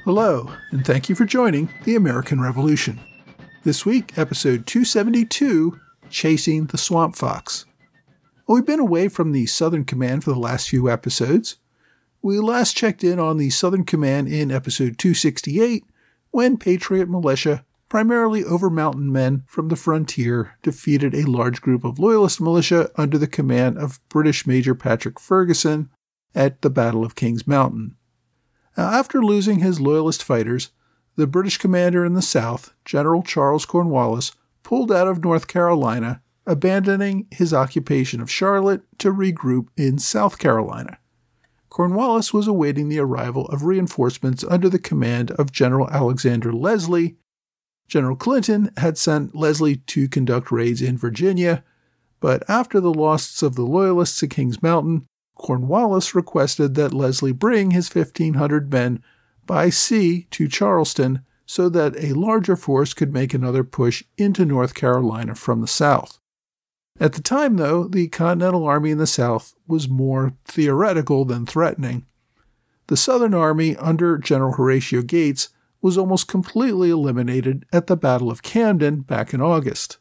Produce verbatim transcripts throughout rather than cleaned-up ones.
Hello, and thank you for joining the American Revolution. This week, episode two seventy-two, Chasing the Swamp Fox. Well, we've been away from the Southern Command for the last few episodes. We last checked in on the Southern Command in episode two sixty-eight, when Patriot militia, primarily over mountain men from the frontier, defeated a large group of Loyalist militia under the command of British Major Patrick Ferguson at the Battle of Kings Mountain. Now, after losing his Loyalist fighters, the British commander in the South, General Charles Cornwallis, pulled out of North Carolina, abandoning his occupation of Charlotte to regroup in South Carolina. Cornwallis was awaiting the arrival of reinforcements under the command of General Alexander Leslie. General Clinton had sent Leslie to conduct raids in Virginia, but after the loss of the Loyalists at Kings Mountain, Cornwallis requested that Leslie bring his fifteen hundred men by sea to Charleston so that a larger force could make another push into North Carolina from the south. At the time, though, the Continental Army in the South was more theoretical than threatening. The Southern Army under General Horatio Gates was almost completely eliminated at the Battle of Camden back in August.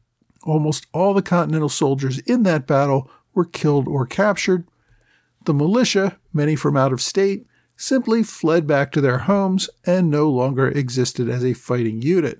Almost all the Continental soldiers in that battle were killed or captured. The militia, many from out of state, simply fled back to their homes and no longer existed as a fighting unit.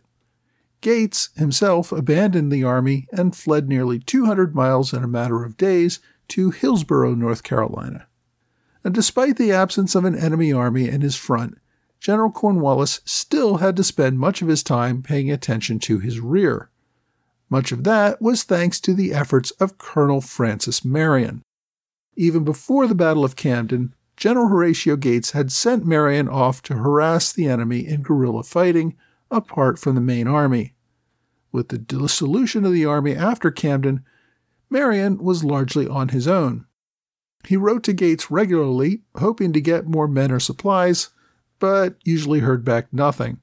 Gates himself abandoned the army and fled nearly two hundred miles in a matter of days to Hillsborough, North Carolina. And despite the absence of an enemy army in his front, General Cornwallis still had to spend much of his time paying attention to his rear. Much of that was thanks to the efforts of Colonel Francis Marion. Even before the Battle of Camden, General Horatio Gates had sent Marion off to harass the enemy in guerrilla fighting apart from the main army. With the dissolution of the army after Camden, Marion was largely on his own. He wrote to Gates regularly, hoping to get more men or supplies, but usually heard back nothing.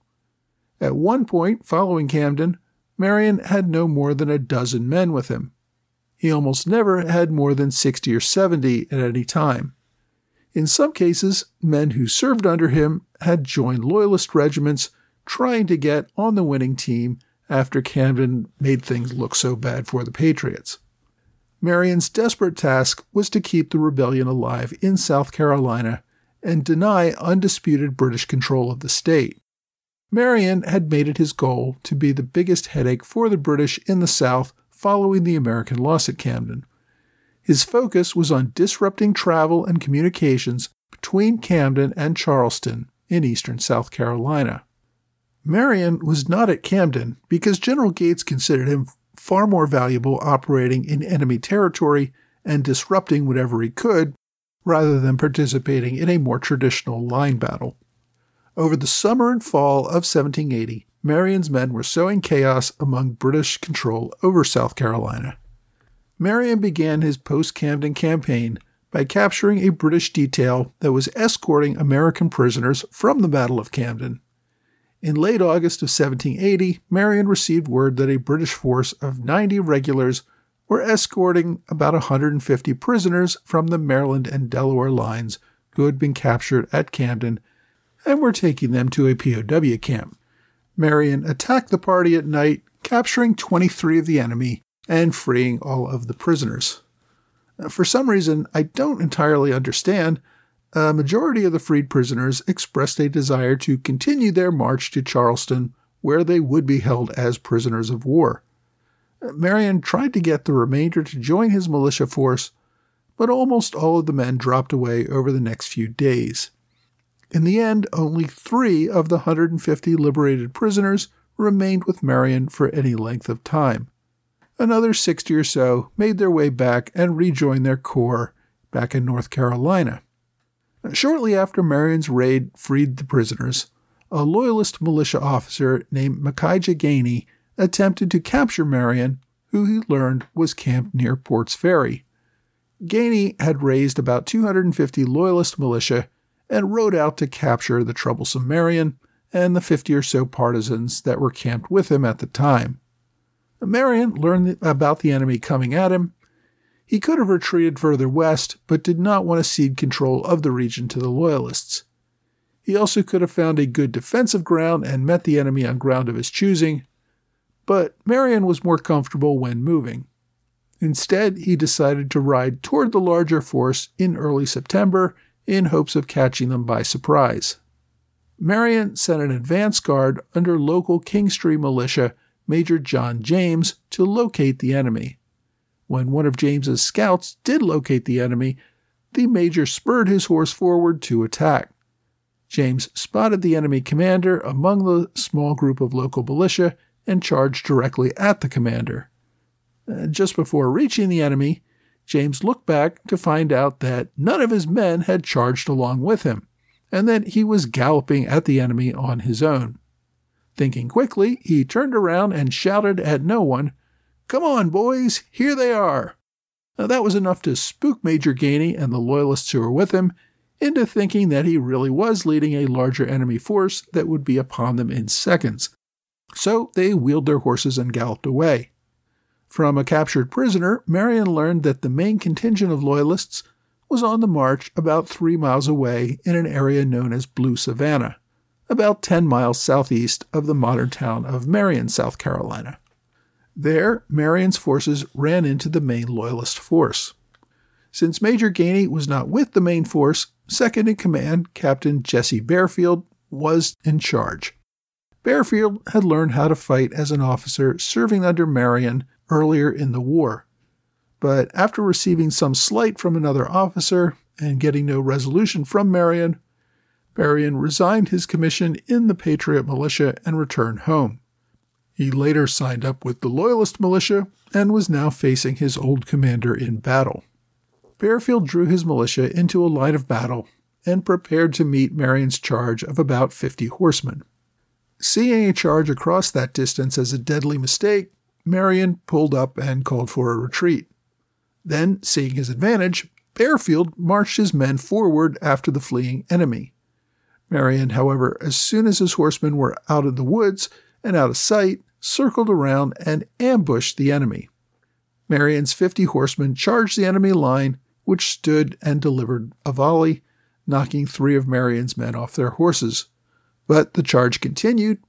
At one point, following Camden, Marion had no more than a dozen men with him. He almost never had more than sixty or seventy at any time. In some cases, men who served under him had joined Loyalist regiments trying to get on the winning team after Camden made things look so bad for the Patriots. Marion's desperate task was to keep the rebellion alive in South Carolina and deny undisputed British control of the state. Marion had made it his goal to be the biggest headache for the British in the South following the American loss at Camden. His focus was on disrupting travel and communications between Camden and Charleston in eastern South Carolina. Marion was not at Camden because General Gates considered him far more valuable operating in enemy territory and disrupting whatever he could, rather than participating in a more traditional line battle. Over the summer and fall of seventeen eighty, Marion's men were sowing chaos among British control over South Carolina. Marion began his post-Camden campaign by capturing a British detail that was escorting American prisoners from the Battle of Camden. In late August of seventeen eighty, Marion received word that a British force of ninety regulars were escorting about one hundred fifty prisoners from the Maryland and Delaware lines who had been captured at Camden and were taking them to a P O W camp. Marion attacked the party at night, capturing twenty-three of the enemy and freeing all of the prisoners. For some reason I don't entirely understand, a majority of the freed prisoners expressed a desire to continue their march to Charleston, where they would be held as prisoners of war. Marion tried to get the remainder to join his militia force, but almost all of the men dropped away over the next few days. In the end, only three of the one hundred fifty liberated prisoners remained with Marion for any length of time. Another sixty or so made their way back and rejoined their corps back in North Carolina. Shortly after Marion's raid freed the prisoners, a Loyalist militia officer named Micaiah Gainey attempted to capture Marion, who he learned was camped near Port's Ferry. Gainey had raised about two hundred fifty Loyalist militia and rode out to capture the troublesome Marion and the fifty or so partisans that were camped with him at the time. Marion learned about the enemy coming at him. He could have retreated further west, but did not want to cede control of the region to the Loyalists. He also could have found a good defensive ground and met the enemy on ground of his choosing, but Marion was more comfortable when moving. Instead, he decided to ride toward the larger force in early September in hopes of catching them by surprise. Marion sent an advance guard under local Kingstree militia Major John James to locate the enemy. When one of James's scouts did locate the enemy, the major spurred his horse forward to attack. James spotted the enemy commander among the small group of local militia and charged directly at the commander. Just before reaching the enemy, James looked back to find out that none of his men had charged along with him, and that he was galloping at the enemy on his own. Thinking quickly, he turned around and shouted at no one, "Come on, boys, here they are!" Now, that was enough to spook Major Gainey and the Loyalists who were with him into thinking that he really was leading a larger enemy force that would be upon them in seconds. So they wheeled their horses and galloped away. From a captured prisoner, Marion learned that the main contingent of Loyalists was on the march about three miles away in an area known as Blue Savannah, about ten miles southeast of the modern town of Marion, South Carolina. There, Marion's forces ran into the main Loyalist force. Since Major Gainey was not with the main force, second-in-command Captain Jesse Bearfield was in charge. Bearfield had learned how to fight as an officer serving under Marion earlier in the war, but after receiving some slight from another officer and getting no resolution from Marion, Marion resigned his commission in the Patriot militia and returned home. He later signed up with the Loyalist militia and was now facing his old commander in battle. Bearfield drew his militia into a line of battle and prepared to meet Marion's charge of about fifty horsemen. Seeing a charge across that distance as a deadly mistake, Marion pulled up and called for a retreat. Then, seeing his advantage, Bearfield marched his men forward after the fleeing enemy. Marion, however, as soon as his horsemen were out of the woods and out of sight, circled around and ambushed the enemy. Marion's fifty horsemen charged the enemy line, which stood and delivered a volley, knocking three of Marion's men off their horses. But the charge continued.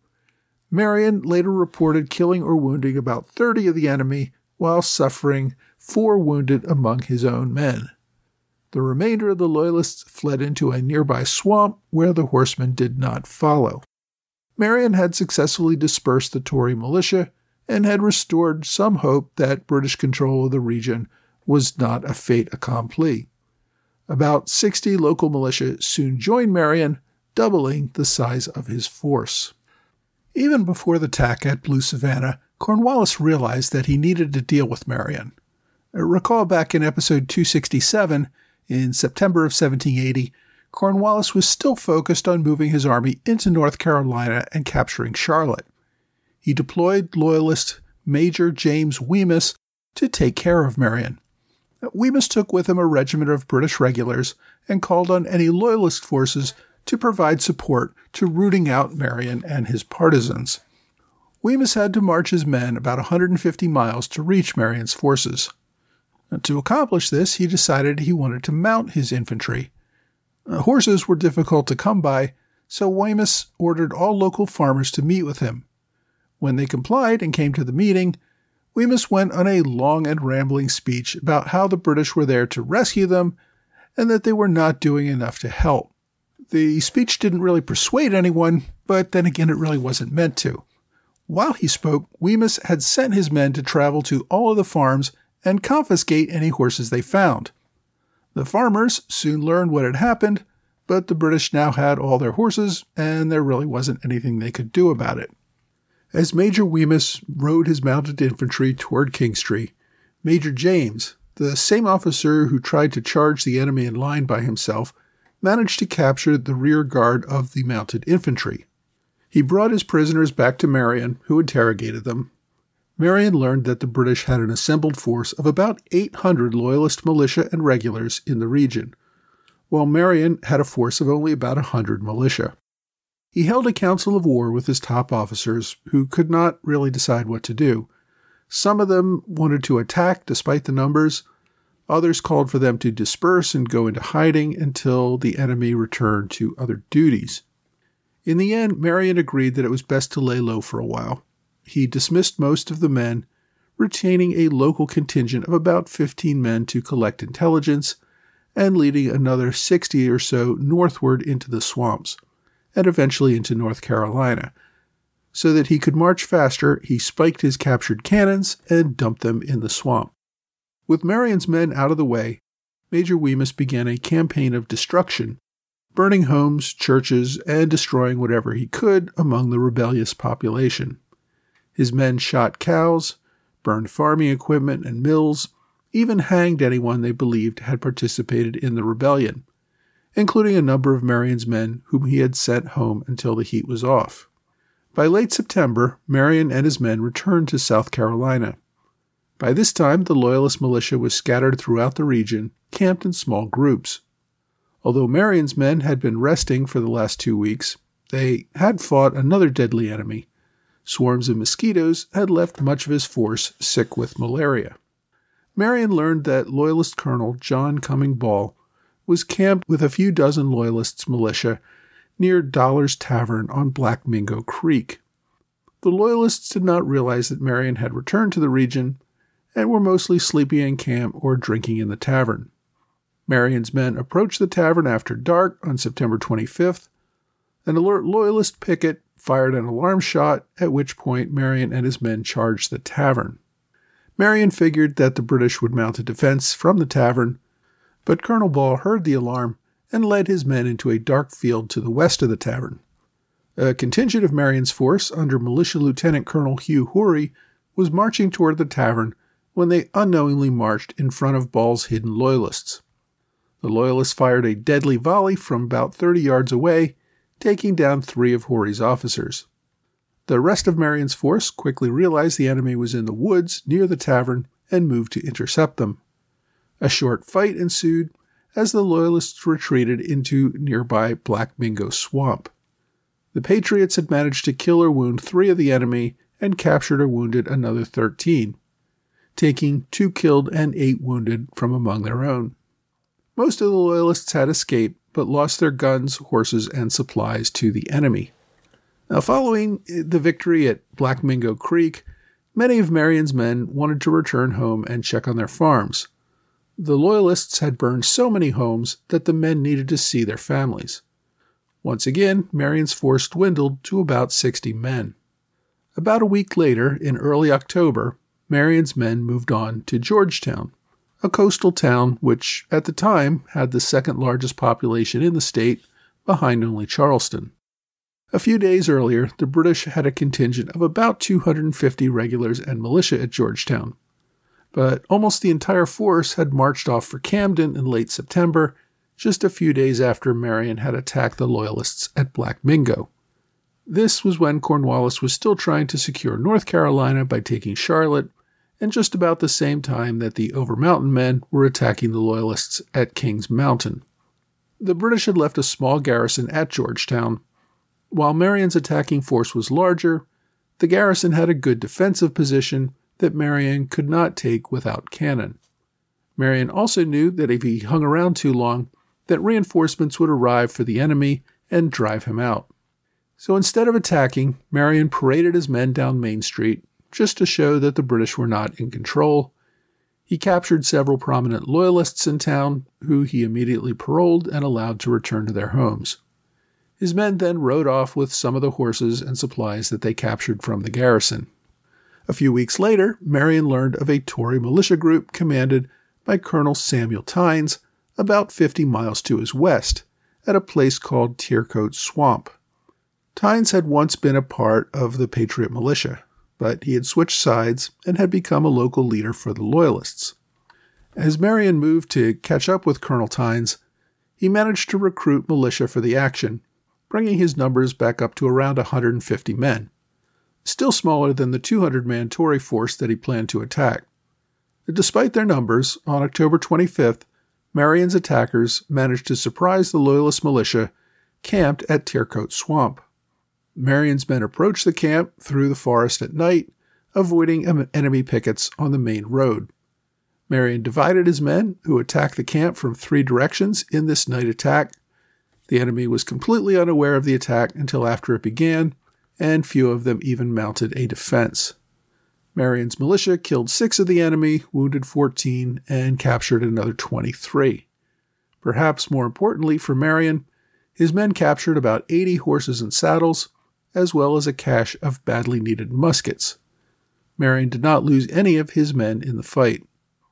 Marion later reported killing or wounding about thirty of the enemy, while suffering four wounded among his own men. The remainder of the Loyalists fled into a nearby swamp where the horsemen did not follow. Marion had successfully dispersed the Tory militia and had restored some hope that British control of the region was not a fait accompli. About sixty local militia soon joined Marion, doubling the size of his force. Even before the attack at Blue Savannah, Cornwallis realized that he needed to deal with Marion. Recall back in episode two sixty-seven, in September of seventeen eighty, Cornwallis was still focused on moving his army into North Carolina and capturing Charlotte. He deployed Loyalist Major James Wemyss to take care of Marion. Wemyss took with him a regiment of British regulars and called on any Loyalist forces to provide support to rooting out Marion and his partisans. Wemyss had to march his men about one hundred fifty miles to reach Marion's forces. To accomplish this, he decided he wanted to mount his infantry. Horses were difficult to come by, so Wemyss ordered all local farmers to meet with him. When they complied and came to the meeting, Wemyss went on a long and rambling speech about how the British were there to rescue them and that they were not doing enough to help. The speech didn't really persuade anyone, but then again it really wasn't meant to. While he spoke, Wemyss had sent his men to travel to all of the farms and confiscate any horses they found. The farmers soon learned what had happened, but the British now had all their horses, and there really wasn't anything they could do about it. As Major Wemyss rode his mounted infantry toward Kingstree, Major James, the same officer who tried to charge the enemy in line by himself, managed to capture the rear guard of the mounted infantry. He brought his prisoners back to Marion, who interrogated them. Marion learned that the British had an assembled force of about eight hundred Loyalist militia and regulars in the region, while Marion had a force of only about one hundred militia. He held a council of war with his top officers, who could not really decide what to do. Some of them wanted to attack despite the numbers. Others called for them to disperse and go into hiding until the enemy returned to other duties. In the end, Marion agreed that it was best to lay low for a while. He dismissed most of the men, retaining a local contingent of about fifteen men to collect intelligence, and leading another sixty or so northward into the swamps, and eventually into North Carolina. So that he could march faster, he spiked his captured cannons and dumped them in the swamp. With Marion's men out of the way, Major Wemyss began a campaign of destruction, burning homes, churches, and destroying whatever he could among the rebellious population. His men shot cows, burned farming equipment and mills, even hanged anyone they believed had participated in the rebellion, including a number of Marion's men whom he had sent home until the heat was off. By late September, Marion and his men returned to South Carolina. By this time, the Loyalist militia was scattered throughout the region, camped in small groups. Although Marion's men had been resting for the last two weeks, they had fought another deadly enemy. Swarms of mosquitoes had left much of his force sick with malaria. Marion learned that Loyalist Colonel John Cumming Ball was camped with a few dozen Loyalists' militia near Dollar's Tavern on Black Mingo Creek. The Loyalists did not realize that Marion had returned to the region and were mostly sleeping in camp or drinking in the tavern. Marion's men approached the tavern after dark on September twenty-fifth. An alert Loyalist picket fired an alarm shot, at which point Marion and his men charged the tavern. Marion figured that the British would mount a defense from the tavern, but Colonel Ball heard the alarm and led his men into a dark field to the west of the tavern. A contingent of Marion's force under Militia Lieutenant Colonel Hugh Horry was marching toward the tavern when they unknowingly marched in front of Ball's hidden Loyalists. The Loyalists fired a deadly volley from about thirty yards away, taking down three of Horry's officers. The rest of Marion's force quickly realized the enemy was in the woods near the tavern and moved to intercept them. A short fight ensued as the Loyalists retreated into nearby Black Mingo Swamp. The Patriots had managed to kill or wound three of the enemy and captured or wounded another thirteen, taking two killed and eight wounded from among their own. Most of the Loyalists had escaped, but lost their guns, horses, and supplies to the enemy. Now, following the victory at Black Mingo Creek, many of Marion's men wanted to return home and check on their farms. The Loyalists had burned so many homes that the men needed to see their families. Once again, Marion's force dwindled to about sixty men. About a week later, in early October, Marion's men moved on to Georgetown, a coastal town which, at the time, had the second largest population in the state, behind only Charleston. A few days earlier, the British had a contingent of about two hundred fifty regulars and militia at Georgetown, but almost the entire force had marched off for Camden in late September, just a few days after Marion had attacked the Loyalists at Black Mingo. This was when Cornwallis was still trying to secure North Carolina by taking Charlotte, and just about the same time that the Over-Mountain men were attacking the Loyalists at Kings Mountain. The British had left a small garrison at Georgetown. While Marion's attacking force was larger, the garrison had a good defensive position that Marion could not take without cannon. Marion also knew that if he hung around too long, that reinforcements would arrive for the enemy and drive him out. So instead of attacking, Marion paraded his men down Main Street, just to show that the British were not in control. He captured several prominent Loyalists in town, who he immediately paroled and allowed to return to their homes. His men then rode off with some of the horses and supplies that they captured from the garrison. A few weeks later, Marion learned of a Tory militia group commanded by Colonel Samuel Tynes about fifty miles to his west, at a place called Tiercote Swamp. Tynes had once been a part of the Patriot militia, but he had switched sides and had become a local leader for the Loyalists. As Marion moved to catch up with Colonel Tynes, he managed to recruit militia for the action, bringing his numbers back up to around one hundred fifty men, still smaller than the two hundred man Tory force that he planned to attack. Despite their numbers, on October twenty-fifth, Marion's attackers managed to surprise the Loyalist militia camped at Tiercote Swamp. Marion's men approached the camp through the forest at night, avoiding enemy pickets on the main road. Marion divided his men, who attacked the camp from three directions in this night attack. The enemy was completely unaware of the attack until after it began, and few of them even mounted a defense. Marion's militia killed six of the enemy, wounded fourteen, and captured another twenty-three. Perhaps more importantly for Marion, his men captured about eighty horses and saddles, as well as a cache of badly needed muskets. Marion did not lose any of his men in the fight.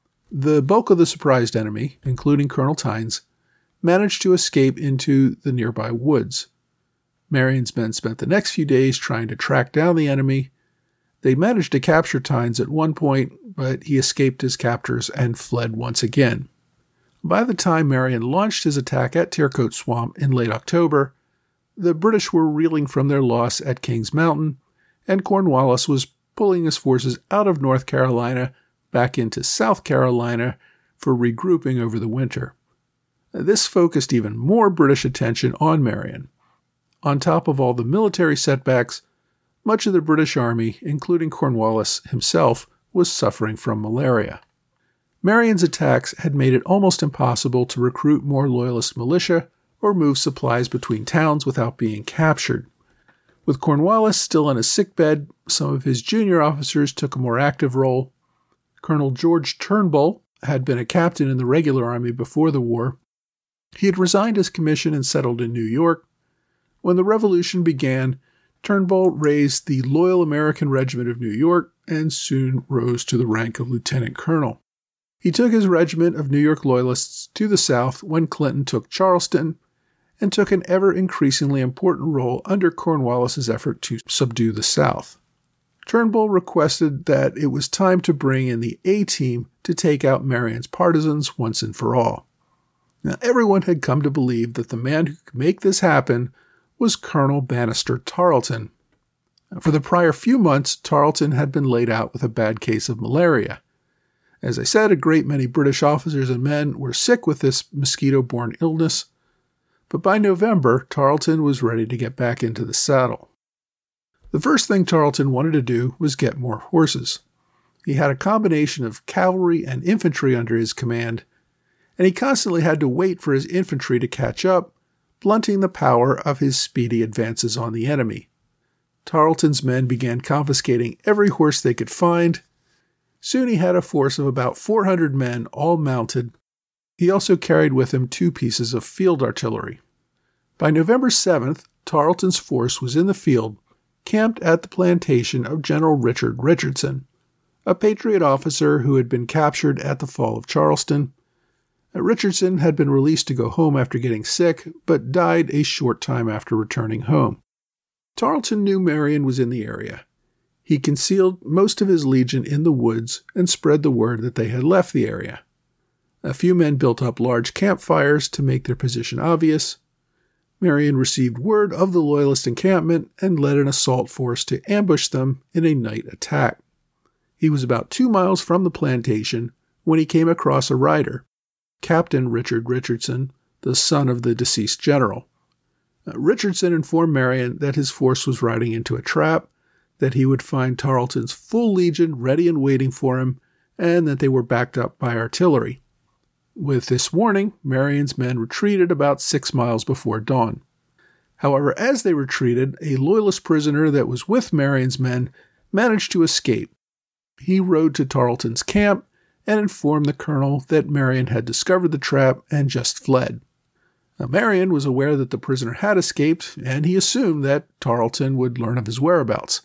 The bulk of the surprised enemy, including Colonel Tynes, managed to escape into the nearby woods. Marion's men spent the next few days trying to track down the enemy. They managed to capture Tynes at one point, but he escaped his captors and fled once again. By the time Marion launched his attack at Tiercote Swamp in late October, the British were reeling from their loss at Kings Mountain, and Cornwallis was pulling his forces out of North Carolina back into South Carolina for regrouping over the winter. This focused even more British attention on Marion. On top of all the military setbacks, much of the British Army, including Cornwallis himself, was suffering from malaria. Marion's attacks had made it almost impossible to recruit more Loyalist militia or move supplies between towns without being captured. With Cornwallis still on his sickbed, some of his junior officers took a more active role. Colonel George Turnbull had been a captain in the regular army before the war. He had resigned his commission and settled in New York. When the Revolution began, Turnbull raised the Loyal American Regiment of New York and soon rose to the rank of lieutenant colonel. He took his regiment of New York Loyalists to the South when Clinton took Charleston, and took an ever-increasingly important role under Cornwallis's effort to subdue the South. Turnbull requested that it was time to bring in the A-Team to take out Marion's partisans once and for all. Now, everyone had come to believe that the man who could make this happen was Colonel Banastre Tarleton. For the prior few months, Tarleton had been laid out with a bad case of malaria. As I said, a great many British officers and men were sick with this mosquito-borne illness, but by November, Tarleton was ready to get back into the saddle. The first thing Tarleton wanted to do was get more horses. He had a combination of cavalry and infantry under his command, and he constantly had to wait for his infantry to catch up, blunting the power of his speedy advances on the enemy. Tarleton's men began confiscating every horse they could find. Soon he had a force of about four hundred men, all mounted. He also carried with him two pieces of field artillery. By November seventh, Tarleton's force was in the field, camped at the plantation of General Richard Richardson, a Patriot officer who had been captured at the fall of Charleston. Richardson had been released to go home after getting sick, but died a short time after returning home. Tarleton knew Marion was in the area. He concealed most of his legion in the woods and spread the word that they had left the area. A few men built up large campfires to make their position obvious. Marion received word of the Loyalist encampment and led an assault force to ambush them in a night attack. He was about two miles from the plantation when he came across a rider, Captain Richard Richardson, the son of the deceased general. Uh, Richardson informed Marion that his force was riding into a trap, that he would find Tarleton's full legion ready and waiting for him, and that they were backed up by artillery. With this warning, Marion's men retreated about six miles before dawn. However, as they retreated, a Loyalist prisoner that was with Marion's men managed to escape. He rode to Tarleton's camp and informed the colonel that Marion had discovered the trap and just fled. Now, Marion was aware that the prisoner had escaped, and he assumed that Tarleton would learn of his whereabouts.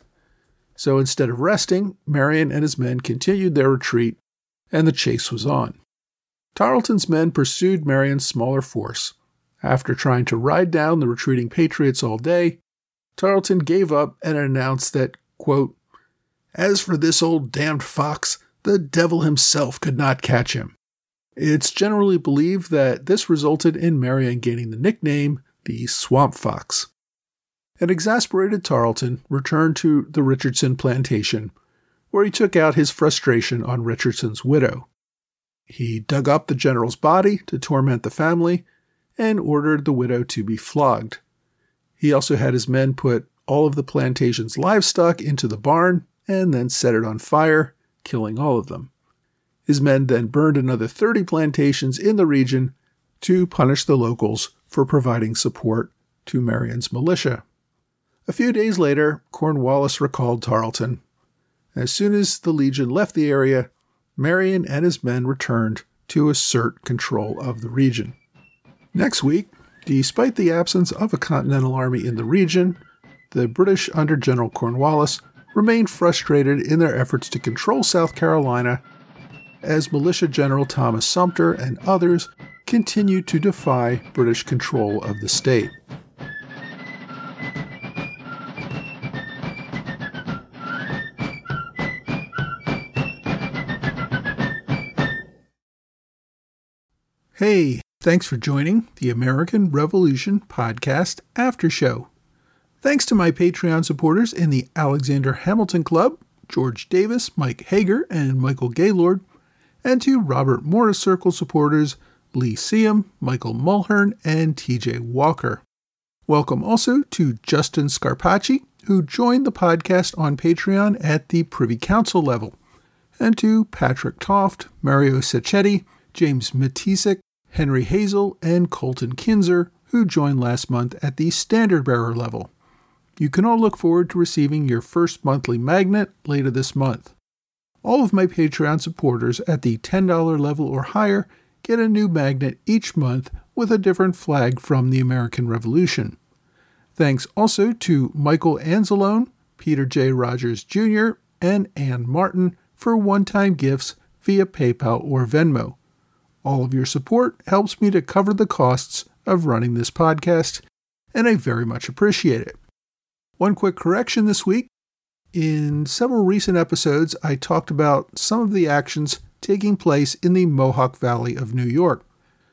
So instead of resting, Marion and his men continued their retreat, and the chase was on. Tarleton's men pursued Marion's smaller force. After trying to ride down the retreating Patriots all day, Tarleton gave up and announced that, quote, "As for this old damned fox, the devil himself could not catch him." It's generally believed that this resulted in Marion gaining the nickname the Swamp Fox. An exasperated Tarleton returned to the Richardson plantation, where he took out his frustration on Richardson's widow. He dug up the general's body to torment the family and ordered the widow to be flogged. He also had his men put all of the plantation's livestock into the barn and then set it on fire, killing all of them. His men then burned another thirty plantations in the region to punish the locals for providing support to Marion's militia. A few days later, Cornwallis recalled Tarleton. As soon as the Legion left the area, Marion and his men returned to assert control of the region. Next week, despite the absence of a Continental Army in the region, the British under General Cornwallis remained frustrated in their efforts to control South Carolina as Militia General Thomas Sumter and others continued to defy British control of the state. Hey, thanks for joining the American Revolution Podcast After Show. Thanks to my Patreon supporters in the Alexander Hamilton Club, George Davis, Mike Hager, and Michael Gaylord, and to Robert Morris Circle supporters Lee Seam, Michael Mulhern, and T J Walker. Welcome also to Justin Scarpacci, who joined the podcast on Patreon at the Privy Council level, and to Patrick Toft, Mario Sacchetti, James Matisek, Henry Hazel, and Colton Kinzer, who joined last month at the Standard Bearer level. You can all look forward to receiving your first monthly magnet later this month. All of my Patreon supporters at the ten dollars level or higher get a new magnet each month with a different flag from the American Revolution. Thanks also to Michael Anzalone, Peter J. Rogers Junior, and Ann Martin for one-time gifts via PayPal or Venmo. All of your support helps me to cover the costs of running this podcast, and I very much appreciate it. One quick correction this week. In several recent episodes, I talked about some of the actions taking place in the Mohawk Valley of New York.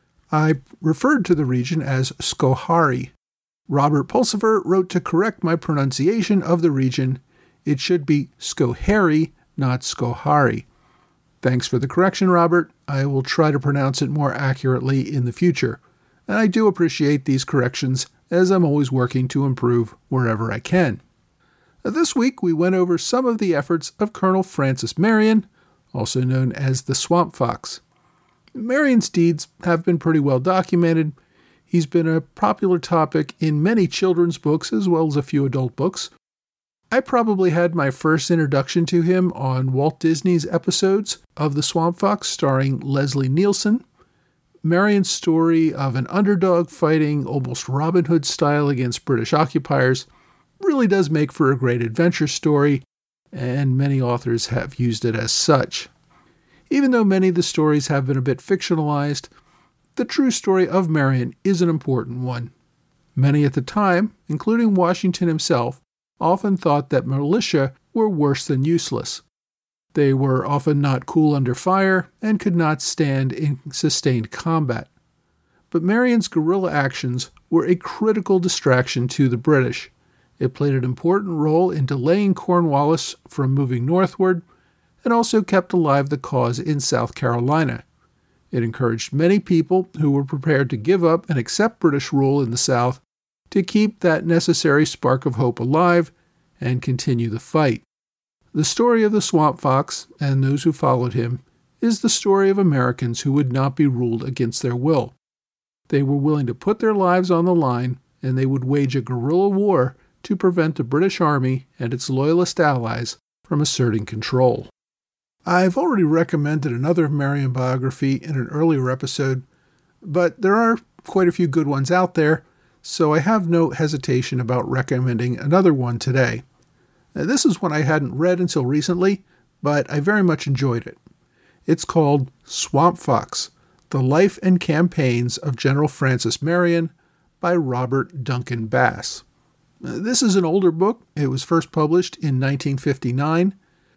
I referred to the region as Schoharie. Robert Pulsifer wrote to correct my pronunciation of the region. It should be Schoharie, not Schoharie. Thanks for the correction, Robert. I will try to pronounce it more accurately in the future. And I do appreciate these corrections, as I'm always working to improve wherever I can. This week, we went over some of the efforts of Colonel Francis Marion, also known as the Swamp Fox. Marion's deeds have been pretty well documented. He's been a popular topic in many children's books as well as a few adult books. I probably had my first introduction to him on Walt Disney's episodes of The Swamp Fox starring Leslie Nielsen. Marion's story of an underdog fighting almost Robin Hood style against British occupiers really does make for a great adventure story, and many authors have used it as such. Even though many of the stories have been a bit fictionalized, the true story of Marion is an important one. Many at the time, including Washington himself, often thought that militia were worse than useless. They were often not cool under fire and could not stand in sustained combat. But Marion's guerrilla actions were a critical distraction to the British. It played an important role in delaying Cornwallis from moving northward and also kept alive the cause in South Carolina. It encouraged many people who were prepared to give up and accept British rule in the South to keep that necessary spark of hope alive and continue the fight. The story of the Swamp Fox, and those who followed him, is the story of Americans who would not be ruled against their will. They were willing to put their lives on the line, and they would wage a guerrilla war to prevent the British Army and its loyalist allies from asserting control. I've already recommended another Marion biography in an earlier episode, but there are quite a few good ones out there, so I have no hesitation about recommending another one today. Now, this is one I hadn't read until recently, but I very much enjoyed it. It's called Swamp Fox, The Life and Campaigns of General Francis Marion by Robert Duncan Bass. This is an older book. It was first published in nineteen fifty-nine.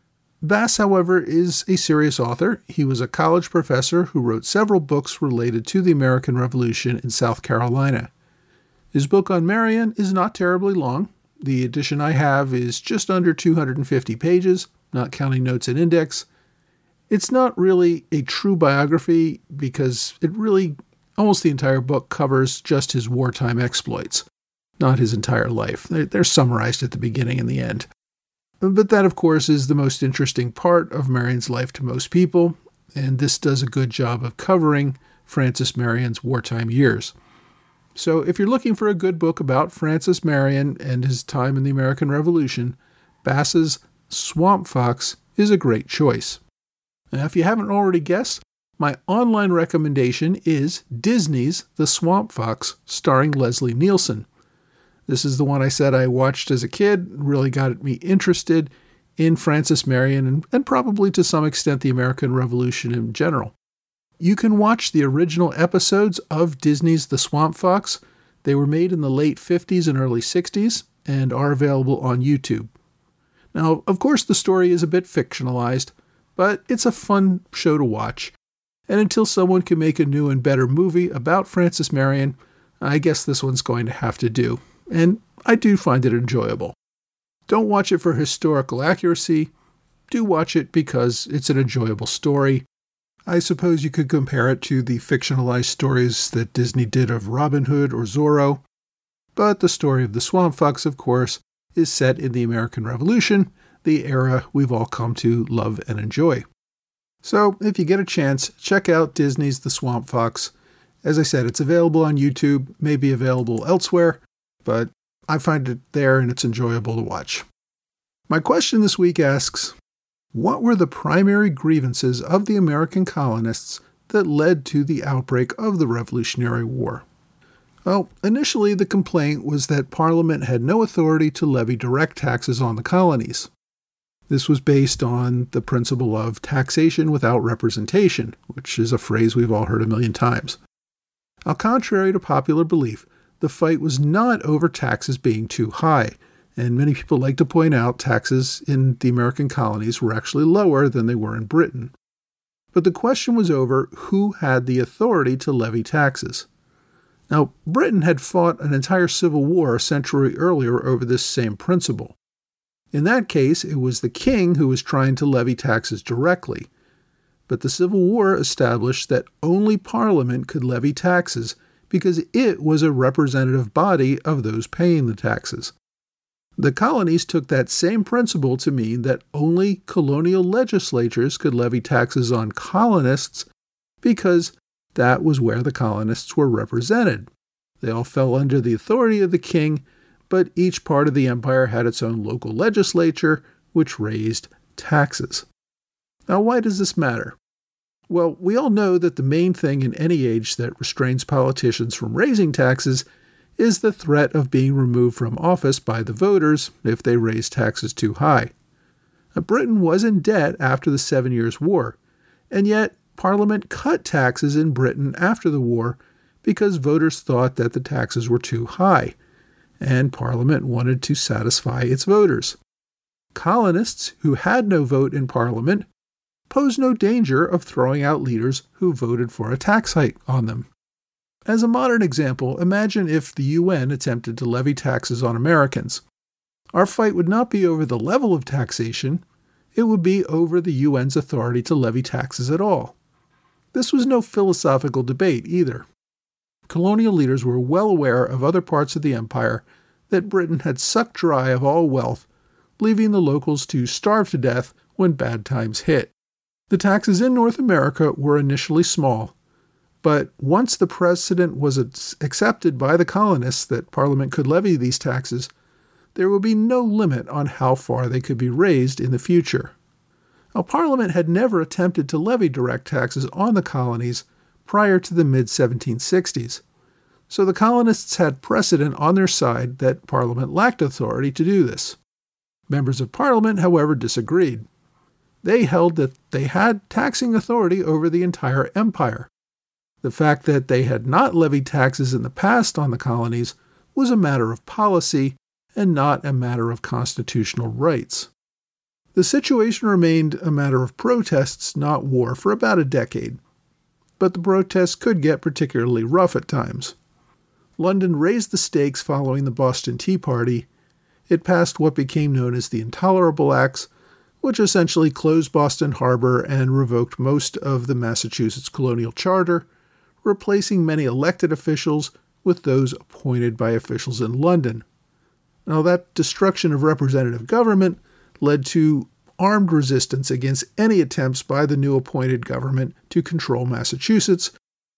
Bass, however, is a serious author. He was a college professor who wrote several books related to the American Revolution in South Carolina. His book on Marion is not terribly long. The edition I have is just under two hundred fifty pages, not counting notes and index. It's not really a true biography because it really, almost the entire book covers just his wartime exploits, not his entire life. They're, they're summarized at the beginning and the end. But that, of course, is the most interesting part of Marion's life to most people, and this does a good job of covering Francis Marion's wartime years. So if you're looking for a good book about Francis Marion and his time in the American Revolution, Bass's Swamp Fox is a great choice. Now, if you haven't already guessed, my online recommendation is Disney's The Swamp Fox, starring Leslie Nielsen. This is the one I said I watched as a kid, really got me interested in Francis Marion and, and probably to some extent the American Revolution in general. You can watch the original episodes of Disney's The Swamp Fox. They were made in the late fifties and early sixties and are available on YouTube. Now, of course, the story is a bit fictionalized, but it's a fun show to watch. And until someone can make a new and better movie about Francis Marion, I guess this one's going to have to do. And I do find it enjoyable. Don't watch it for historical accuracy. Do watch it because it's an enjoyable story. I suppose you could compare it to the fictionalized stories that Disney did of Robin Hood or Zorro. But the story of the Swamp Fox, of course, is set in the American Revolution, the era we've all come to love and enjoy. So, if you get a chance, check out Disney's The Swamp Fox. As I said, it's available on YouTube, may be available elsewhere, but I find it there and it's enjoyable to watch. My question this week asks, what were the primary grievances of the American colonists that led to the outbreak of the Revolutionary War? Well, initially the complaint was that Parliament had no authority to levy direct taxes on the colonies. This was based on the principle of taxation without representation, which is a phrase we've all heard a million times. Now, contrary to popular belief, the fight was not over taxes being too high, and many people like to point out taxes in the American colonies were actually lower than they were in Britain. But the question was over who had the authority to levy taxes. Now, Britain had fought an entire civil war a century earlier over this same principle. In that case, it was the king who was trying to levy taxes directly. But the Civil War established that only Parliament could levy taxes because it was a representative body of those paying the taxes. The colonies took that same principle to mean that only colonial legislatures could levy taxes on colonists because that was where the colonists were represented. They all fell under the authority of the king, but each part of the empire had its own local legislature, which raised taxes. Now, why does this matter? Well, we all know that the main thing in any age that restrains politicians from raising taxes is the threat of being removed from office by the voters if they raise taxes too high. Now, Britain was in debt after the Seven Years' War, and yet Parliament cut taxes in Britain after the war because voters thought that the taxes were too high, and Parliament wanted to satisfy its voters. Colonists who had no vote in Parliament posed no danger of throwing out leaders who voted for a tax hike on them. As a modern example, imagine if the U N attempted to levy taxes on Americans. Our fight would not be over the level of taxation, it would be over the U N's authority to levy taxes at all. This was no philosophical debate either. Colonial leaders were well aware of other parts of the empire that Britain had sucked dry of all wealth, leaving the locals to starve to death when bad times hit. The taxes in North America were initially small, but once the precedent was accepted by the colonists that Parliament could levy these taxes, there would be no limit on how far they could be raised in the future. Now, Parliament had never attempted to levy direct taxes on the colonies prior to the mid seventeen sixties, so the colonists had precedent on their side that Parliament lacked authority to do this. Members of Parliament, however, disagreed. They held that they had taxing authority over the entire empire. The fact that they had not levied taxes in the past on the colonies was a matter of policy and not a matter of constitutional rights. The situation remained a matter of protests, not war, for about a decade. But the protests could get particularly rough at times. London raised the stakes following the Boston Tea Party. It passed what became known as the Intolerable Acts, which essentially closed Boston Harbor and revoked most of the Massachusetts colonial charter, replacing many elected officials with those appointed by officials in London. Now, that destruction of representative government led to armed resistance against any attempts by the new appointed government to control Massachusetts,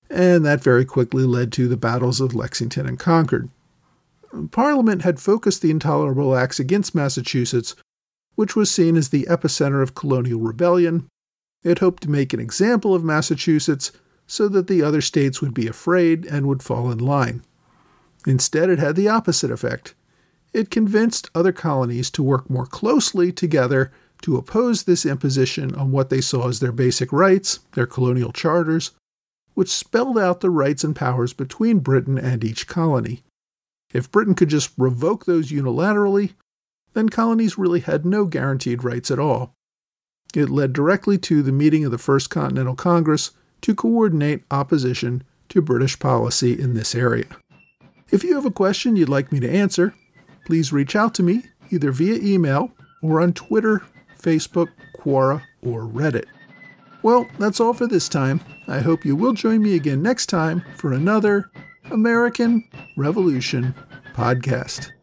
and that very quickly led to the battles of Lexington and Concord. Parliament had focused the Intolerable Acts against Massachusetts, which was seen as the epicenter of colonial rebellion. It hoped to make an example of Massachusetts so that the other states would be afraid and would fall in line. Instead, it had the opposite effect. It convinced other colonies to work more closely together to oppose this imposition on what they saw as their basic rights, their colonial charters, which spelled out the rights and powers between Britain and each colony. If Britain could just revoke those unilaterally, then colonies really had no guaranteed rights at all. It led directly to the meeting of the First Continental Congress to coordinate opposition to British policy in this area. If you have a question you'd like me to answer, please reach out to me either via email or on Twitter, Facebook, Quora, or Reddit. Well, that's all for this time. I hope you will join me again next time for another American Revolution podcast.